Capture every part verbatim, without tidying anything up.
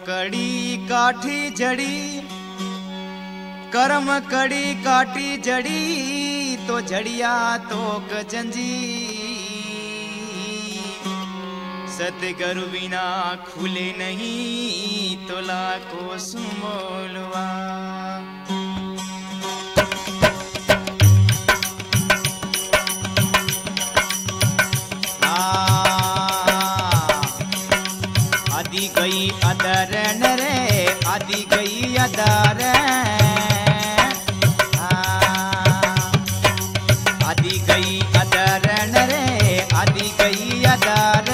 कड़ी काठी जड़ी, कर्म कड़ी काटी जड़ी, तो जड़िया तो गजंजी। सतगुरु बिना खुले नहीं तो लाखों सुमोलवा। आदि गई अदरन रे, आदि गई अदर, आदि गई अदरन रे, आदि गई अदर।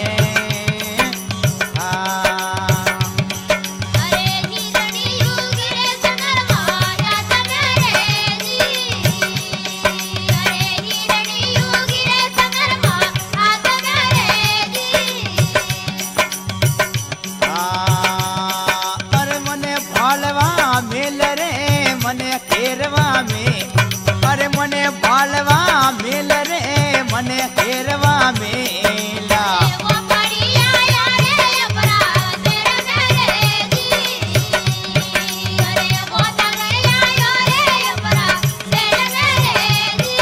अरे मने भालवा मेल रे, मने हेरवा मेला। वो पड़ी आया रे अपराध रे जी, अरे वो तग आया रे अपराध रे जी।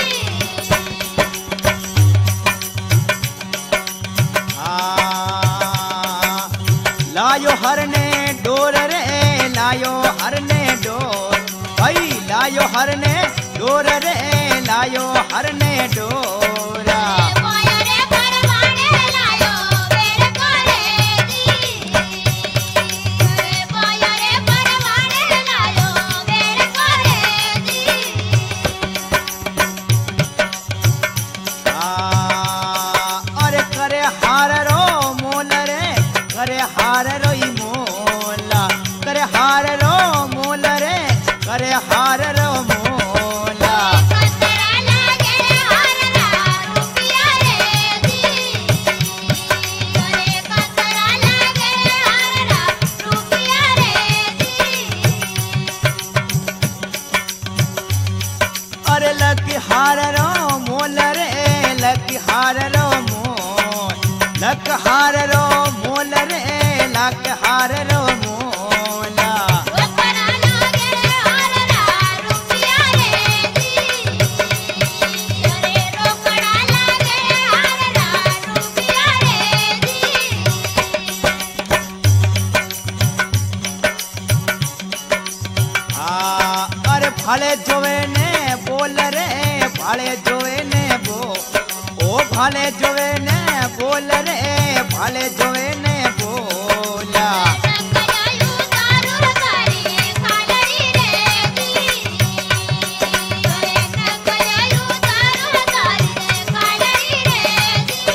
हाँ लायो हरने डोर रे, लायो हरने डोर, भाई लायो हरने डोर रे, लायो हरने डोरा। पाया रे परवाने लायो बेर करे जी, अरे पाया रे परवाने लायो बेर करे जी। अरे करे हार रो मोल रे, करे हार रोई मोला, करे हार रो मोल रे, करे हार रो मोला। कतरा लागे हार रा रुपिया रे जी, अरे कतरा लागे हार रा रुपिया रे जी। अरे लकी हार रो मोल रे, लकी हार रो मोल, लक हार रो मोल रे, लक हार रो मोला। कतरा लागे हार रा रुपिया रे जी, अरे रोकड़ा लागे हार रा रुपिया रे जी। हाँ अरे भाले जोवे ने बोल रे, भाले जोवे ने बो, ओ भाले जोवे ने बोल रे, भाले जोवे ने बोला। संगयायु दारुर तारी खालरी रे जी, अरे संगयायु दारुर तारी खालरी रे जी।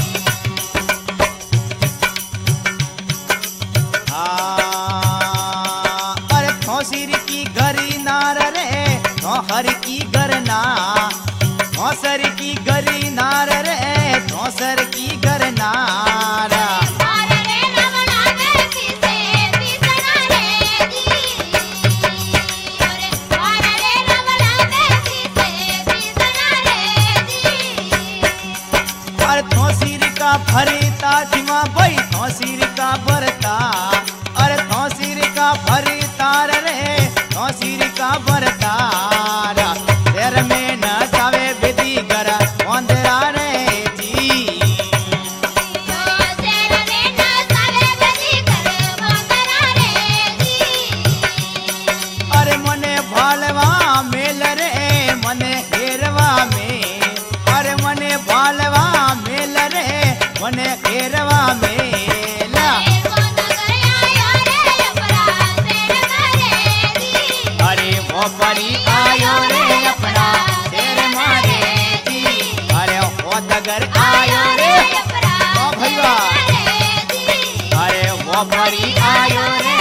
हाँ अरे थौसीर की गरी नार रे, थौहर की गरना, थौसर की गरी नार रे, थौसर की गरनारा। हार रे रमला बेसी से पिसना रे जी, अरे हार रे रमला बेसी से पिसना रे जी। अरे थौसीर का भरता धीमा भाई, थौसीर का भरता, अरे थौसीर का भरता रे, थौसीर का भरतारा। तेर में न जावे विधि गरा वंदरा रे जी। शेर में न सावे बदी कर बंदरा रे जी। अरे मने भालवा मेल रे, मने हेरवा में, अरे मने भालवा मेल रे, मने हेरवा मेला। वो तग आया रे अपराध रे जी, अरे वो परी आयो रे अपना शेर मारे जी, अरे वो तगर आयो रे, ओ भैया, अरे वो परी आयो रे